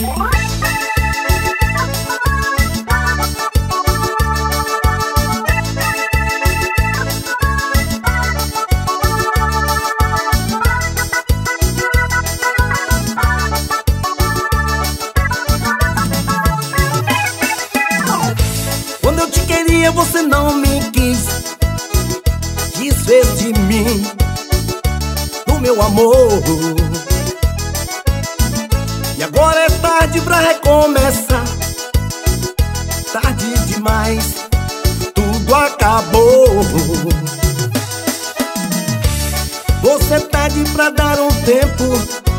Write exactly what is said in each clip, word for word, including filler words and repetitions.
Quando eu te queria você não me quis, desfez de mim, do meu amor. E agora é tarde pra recomeçar, tarde demais, tudo acabou. Você pede pra dar um tempo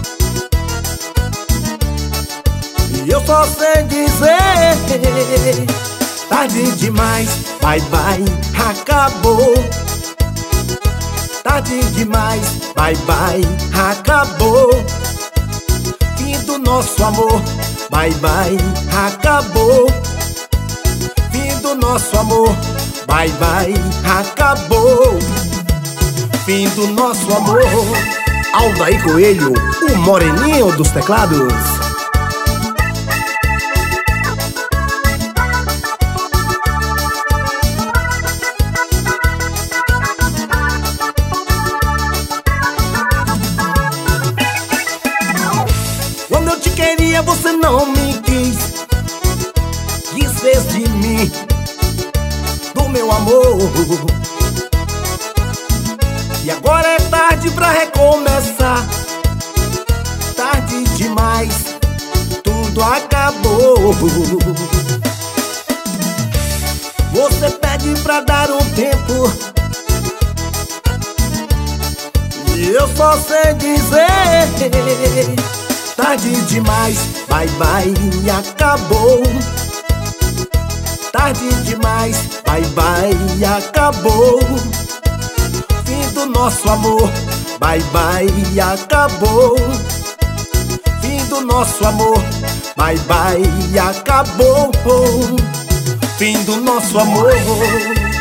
e eu só sei dizer: tarde demais, bye bye, acabou. Tarde demais, bye bye, acabou. Fim do nosso amor, bye bye, acabou. Fim do nosso amor, bye bye, acabou. Fim do nosso amor. Aldair Coelho, o moreninho dos teclados. Quando eu te queria você não me quis, desfez de mim, do meu amor. E agora é tarde pra recomeçar, tarde demais, tudo acabou. Você pede pra dar um tempo e eu só sei dizer: tarde demais, bye bye, acabou. Tarde demais, bye bye, acabou. Fim do nosso amor, bye bye, acabou. Fim do nosso amor, bye bye, acabou. Fim do nosso amor.